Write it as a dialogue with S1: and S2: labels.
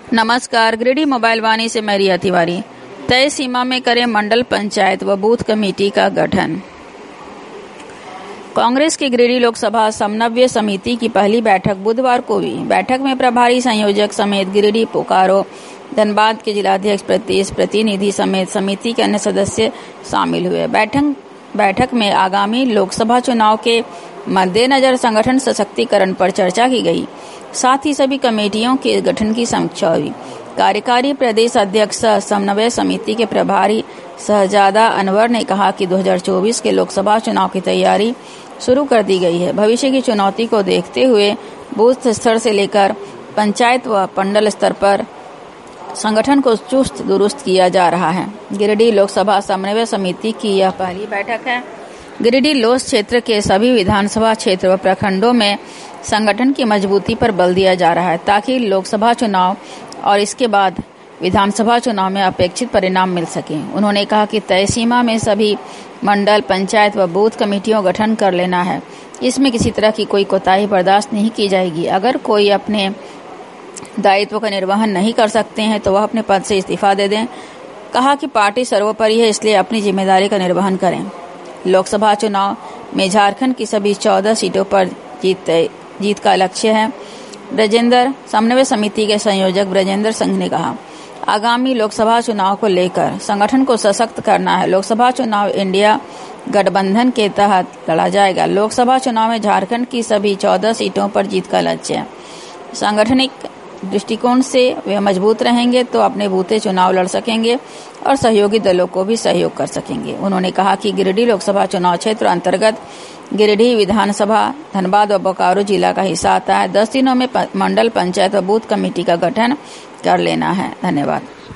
S1: नमस्कार, गिरिडीह मोबाइल वाणी से मैं रिया तिवारी। तय सीमा में करें मंडल पंचायत व बूथ कमेटी का गठन। कांग्रेस की गिरिडीह लोकसभा समन्वय समिति की पहली बैठक बुधवार को हुई। बैठक में प्रभारी संयोजक समेत गिरिडीह, बोकारो, धनबाद के जिलाध्यक्ष, प्रदेश प्रतिनिधि समेत समिति के अन्य सदस्य शामिल हुए। बैठक में आगामी लोकसभा चुनाव के मद्देनजर संगठन सशक्तिकरण पर चर्चा की गई। साथ ही सभी कमेटियों के गठन की समीक्षा हुई। कार्यकारी प्रदेश अध्यक्ष समन्वय समिति के प्रभारी शहजादा अनवर ने कहा कि 2024 के लोकसभा चुनाव की तैयारी शुरू कर दी गई है। भविष्य की चुनौती को देखते हुए बूथ स्तर से लेकर पंचायत व मंडल स्तर पर संगठन को चुस्त दुरुस्त किया जा रहा है। गिरिडीह लोकसभा समन्वय समिति की यह पहली बैठक है। गिरिडीह लोस क्षेत्र के सभी विधानसभा क्षेत्र व प्रखंडों में संगठन की मजबूती पर बल दिया जा रहा है ताकि लोकसभा चुनाव और इसके बाद विधानसभा चुनाव में अपेक्षित परिणाम मिल सके। उन्होंने कहा कि तय सीमा में सभी मंडल, पंचायत व बूथ कमेटियों का गठन कर लेना है। इसमें किसी तरह की कोई कोताही बर्दाश्त नहीं की जाएगी। अगर कोई अपने दायित्व का निर्वहन नहीं कर सकते हैं तो वह अपने पद से इस्तीफा दे दें। कहा कि पार्टी सर्वोपरि है, इसलिए अपनी जिम्मेदारी का निर्वहन करें। लोकसभा चुनाव में झारखंड की सभी 14 सीटों पर जीत का लक्ष्य है। ब्रजेंद्र समन्वय समिति के संयोजक ब्रजेंद्र सिंह ने कहा, आगामी लोकसभा चुनाव को लेकर संगठन को सशक्त करना है। लोकसभा चुनाव इंडिया गठबंधन के तहत लड़ा जाएगा। लोकसभा चुनाव में झारखंड की सभी 14 सीटों पर जीत का लक्ष्य है। सांगठनिक दृष्टिकोण से वे मजबूत रहेंगे तो अपने बूते चुनाव लड़ सकेंगे और सहयोगी दलों को भी सहयोग कर सकेंगे। उन्होंने कहा कि गिरिडीह लोकसभा चुनाव क्षेत्र अंतर्गत गिरिडीह विधानसभा, धनबाद व बोकारो जिला का हिस्सा आता है। 10 दिनों में मंडल, पंचायत व बूथ कमेटी का गठन कर लेना है। धन्यवाद।